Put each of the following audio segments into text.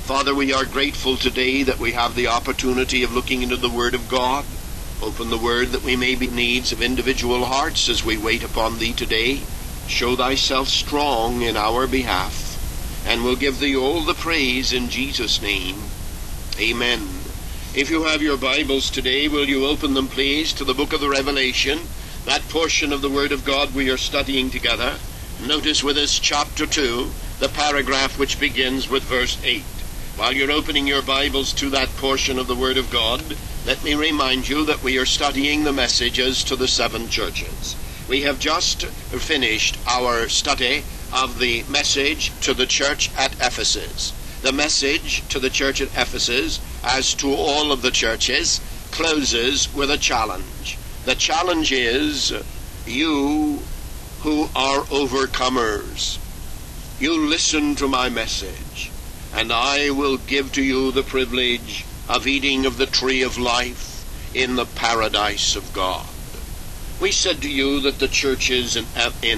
Father, we are grateful today that we have the opportunity of looking into the Word of God. Open the Word that we may be needs of individual hearts as we wait upon Thee today. Show Thyself strong in our behalf, and we'll give Thee all the praise in Jesus' name. Amen. If you have your Bibles today, will you open them, please, to the book of the Revelation, that portion of the Word of God we are studying together. Notice with us chapter 2, the paragraph which begins with verse 8. While you're opening your Bibles to that portion of the Word of God, let me remind you that we are studying the messages to the 7 churches. We have just finished our study of the message to the church at Ephesus. The message to the church at Ephesus, as to all of the churches, closes with a challenge. The challenge is, you who are overcomers, you listen to my message, and I will give to you the privilege of eating of the tree of life in the paradise of God. We said to you that the churches in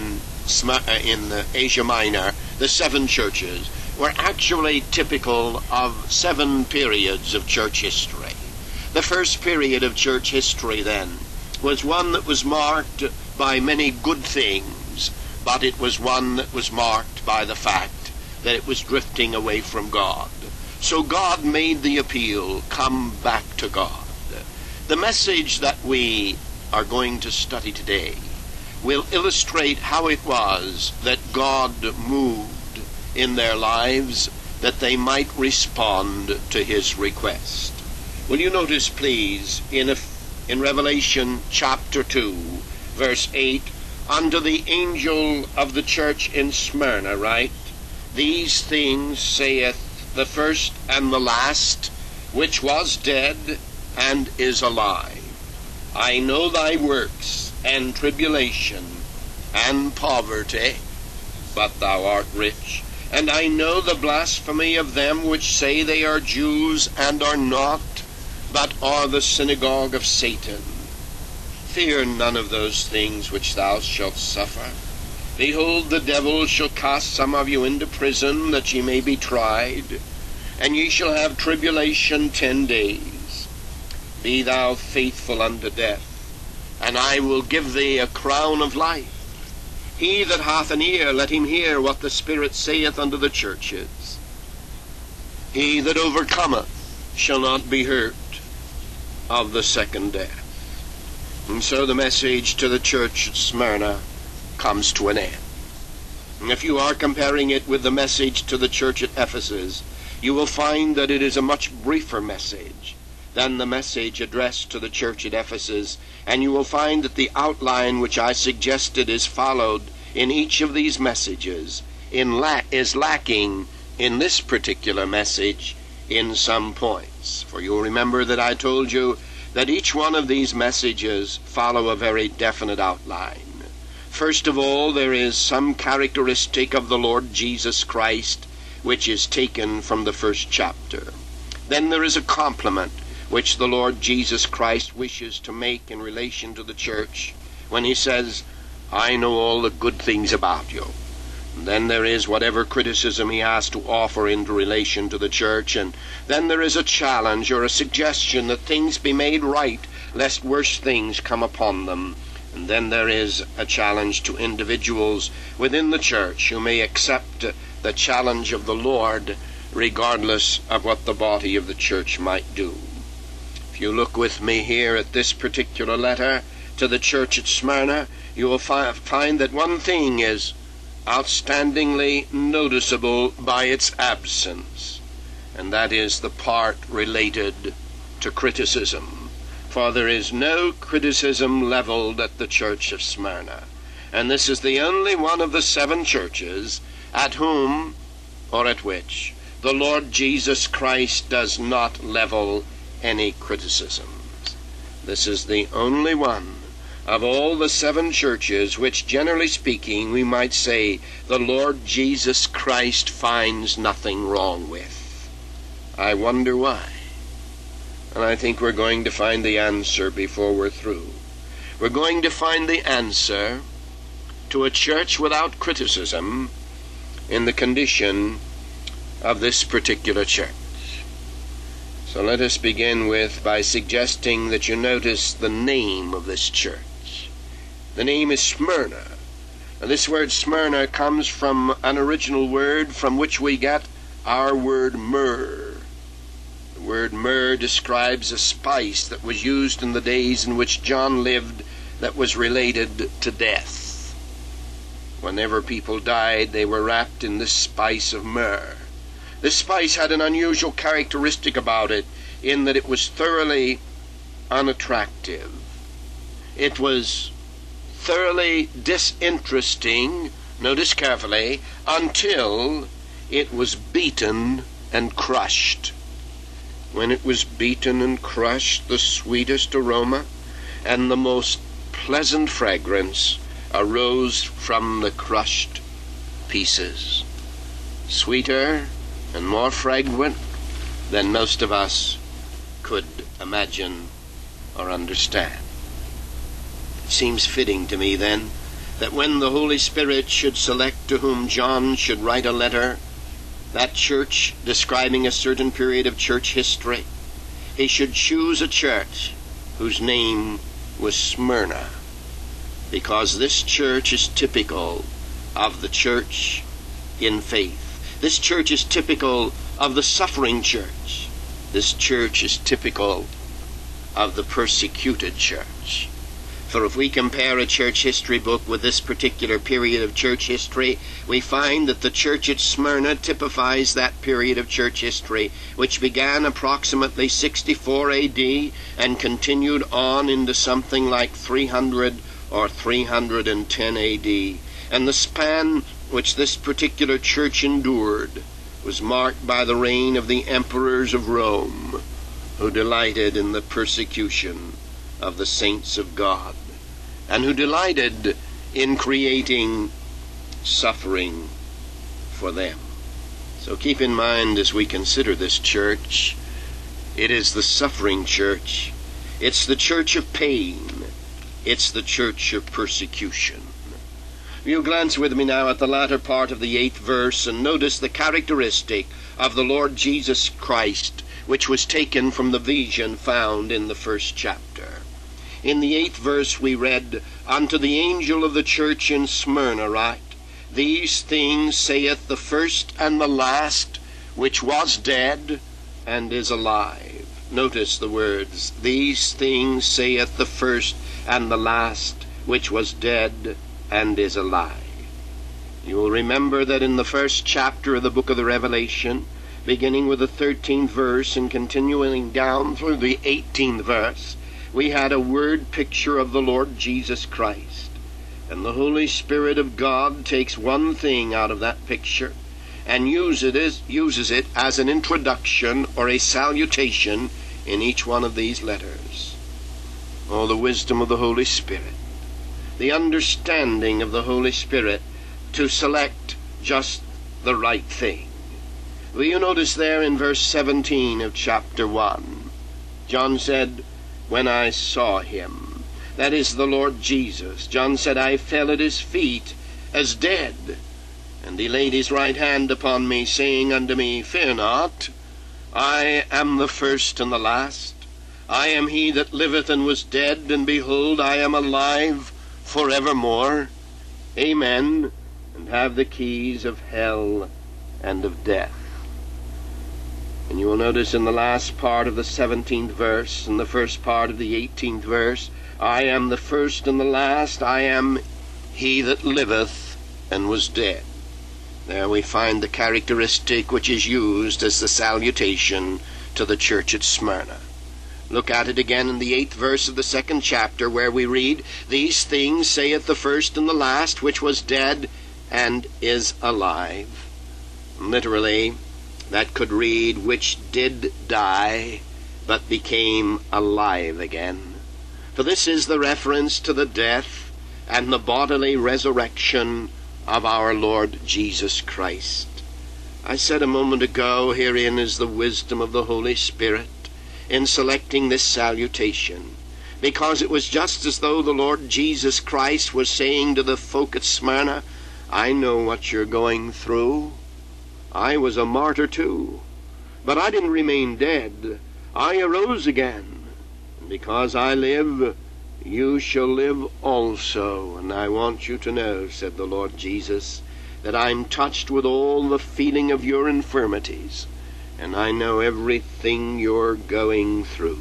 Asia Minor, the 7 churches, were actually typical of 7 periods of church history. The first period of church history, then, was one that was marked by many good things, but it was one that was marked by the fact that it was drifting away from God. So God made the appeal, come back to God. The message that we are going to study today will illustrate how it was that God moved in their lives that they might respond to his request. Will you notice, please, in Revelation chapter 2, verse 8, unto the angel of the church in Smyrna write, these things saith the first and the last, which was dead and is alive. I know thy works and tribulation and poverty, but thou art rich. And I know the blasphemy of them which say they are Jews and are not, but are the synagogue of Satan. Fear none of those things which thou shalt suffer. Behold, the devil shall cast some of you into prison, that ye may be tried, and ye shall have tribulation 10 days. Be thou faithful unto death, and I will give thee a crown of life. He that hath an ear, let him hear what the Spirit saith unto the churches. He that overcometh shall not be hurt of the second death. And so the message to the church at Smyrna comes to an end. And if you are comparing it with the message to the church at Ephesus, you will find that it is a much briefer message than the message addressed to the church at Ephesus, and you will find that the outline which I suggested is followed in each of these messages is lacking in this particular message in some points. For you'll remember that I told you that each one of these messages follow a very definite outline. First of all, there is some characteristic of the Lord Jesus Christ which is taken from the first chapter. Then there is a compliment which the Lord Jesus Christ wishes to make in relation to the church when he says, I know all the good things about you. And then there is whatever criticism he has to offer in relation to the church, and then there is a challenge or a suggestion that things be made right, lest worse things come upon them. And then there is a challenge to individuals within the church who may accept the challenge of the Lord regardless of what the body of the church might do. If you look with me here at this particular letter to the church at Smyrna, you will find that one thing is outstandingly noticeable by its absence, and that is the part related to criticism. For there is no criticism leveled at the church of Smyrna. And this is the only one of the 7 churches at whom, or at which, the Lord Jesus Christ does not level any criticisms. This is the only one of all the 7 churches which, generally speaking, we might say the Lord Jesus Christ finds nothing wrong with. I wonder why. And I think we're going to find the answer before we're through. We're going to find the answer to a church without criticism in the condition of this particular church. So let us begin by suggesting that you notice the name of this church. The name is Smyrna. Now, this word Smyrna comes from an original word from which we get our word myrrh. The word myrrh describes a spice that was used in the days in which John lived that was related to death. Whenever people died, they were wrapped in this spice of myrrh. This spice had an unusual characteristic about it in that it was thoroughly unattractive. It was thoroughly disinteresting, notice carefully, until it was beaten and crushed. When it was beaten and crushed, the sweetest aroma and the most pleasant fragrance arose from the crushed pieces. Sweeter and more fragrant than most of us could imagine or understand. It seems fitting to me, then, that when the Holy Spirit should select to whom John should write a letter, that church describing a certain period of church history, he should choose a church whose name was Smyrna, because this church is typical of the church in faith. This church is typical of the suffering church. This church is typical of the persecuted church. For if we compare a church history book with this particular period of church history, we find that the church at Smyrna typifies that period of church history, which began approximately 64 A.D. and continued on into something like 300 or 310 A.D. And the span which this particular church endured was marked by the reign of the emperors of Rome, who delighted in the persecution of the saints of God, and who delighted in creating suffering for them. So keep in mind as we consider this church, it is the suffering church. It's the church of pain. It's the church of persecution. You glance with me now at the latter part of the 8th verse and notice the characteristic of the Lord Jesus Christ, which was taken from the vision found in the 1st chapter. In the 8th verse we read, "Unto the angel of the church in Smyrna write, These things saith the first and the last, which was dead and is alive." Notice the words, "These things saith the first and the last, which was dead and is alive." You will remember that in the 1st chapter of the book of the Revelation, beginning with the 13th verse and continuing down through the 18th verse, we had a word picture of the Lord Jesus Christ. And the Holy Spirit of God takes one thing out of that picture and uses it as an introduction or a salutation in each one of these letters. Oh, the wisdom of the Holy Spirit, the understanding of the Holy Spirit to select just the right thing. Will you notice there in verse 17 of chapter 1, John said, "When I saw him," that is the Lord Jesus, John said, "I fell at his feet as dead. And he laid his right hand upon me, saying unto me, Fear not, I am the first and the last. I am he that liveth and was dead, and behold, I am alive forevermore. Amen, and have the keys of hell and of death." And you will notice in the last part of the 17th verse and the first part of the 18th verse, "I am the first and the last. I am he that liveth and was dead." There we find the characteristic which is used as the salutation to the church at Smyrna. Look at it again in the 8th verse of the 2nd chapter, where we read, "These things saith the first and the last, which was dead and is alive." Literally, that could read, "which did die, but became alive again." For this is the reference to the death and the bodily resurrection of our Lord Jesus Christ. I said a moment ago, herein is the wisdom of the Holy Spirit in selecting this salutation, because it was just as though the Lord Jesus Christ was saying to the folk at Smyrna, "I know what you're going through. I was a martyr too, but I didn't remain dead. I arose again, and because I live, you shall live also. And I want you to know, said the Lord Jesus, that I'm touched with all the feeling of your infirmities, and I know everything you're going through.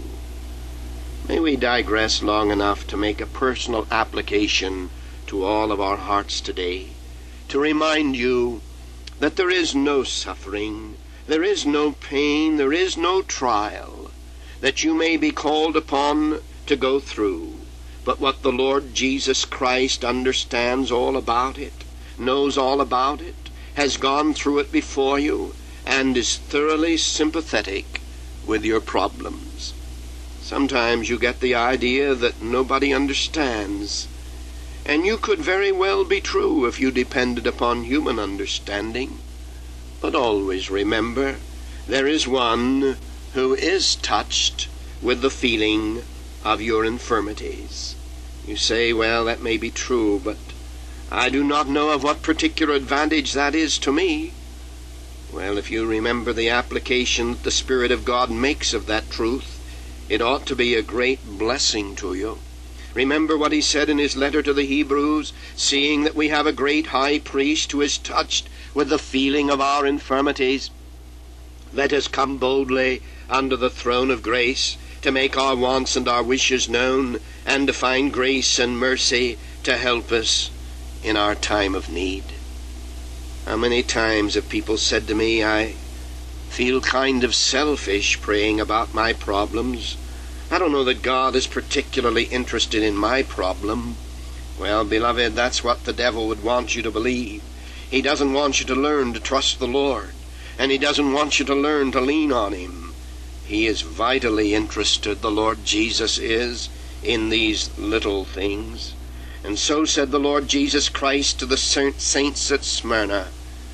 May we digress long enough to make a personal application to all of our hearts today, to remind you that there is no suffering, there is no pain, there is no trial that you may be called upon to go through, but what the Lord Jesus Christ understands all about it, knows all about it, has gone through it before you, and is thoroughly sympathetic with your problems. Sometimes you get the idea that nobody understands, and you could very well be true if you depended upon human understanding. But always remember, there is one who is touched with the feeling of your infirmities. You say, well, that may be true, but I do not know of what particular advantage that is to me. Well, if you remember the application that the Spirit of God makes of that truth, it ought to be a great blessing to you. Remember what he said in his letter to the Hebrews, seeing that we have a great high priest who is touched with the feeling of our infirmities. Let us come boldly under the throne of grace to make our wants and our wishes known, and to find grace and mercy to help us in our time of need. How many times have people said to me, I feel kind of selfish praying about my problems. I don't know that God is particularly interested in my problem. Well, beloved, that's what the devil would want you to believe. He doesn't want you to learn to trust the Lord, and he doesn't want you to learn to lean on him. He is vitally interested, the Lord Jesus is, in these little things. And so said the Lord Jesus Christ to the saints at Smyrna,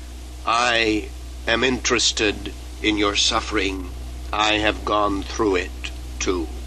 I am interested in your suffering. I have gone through it too.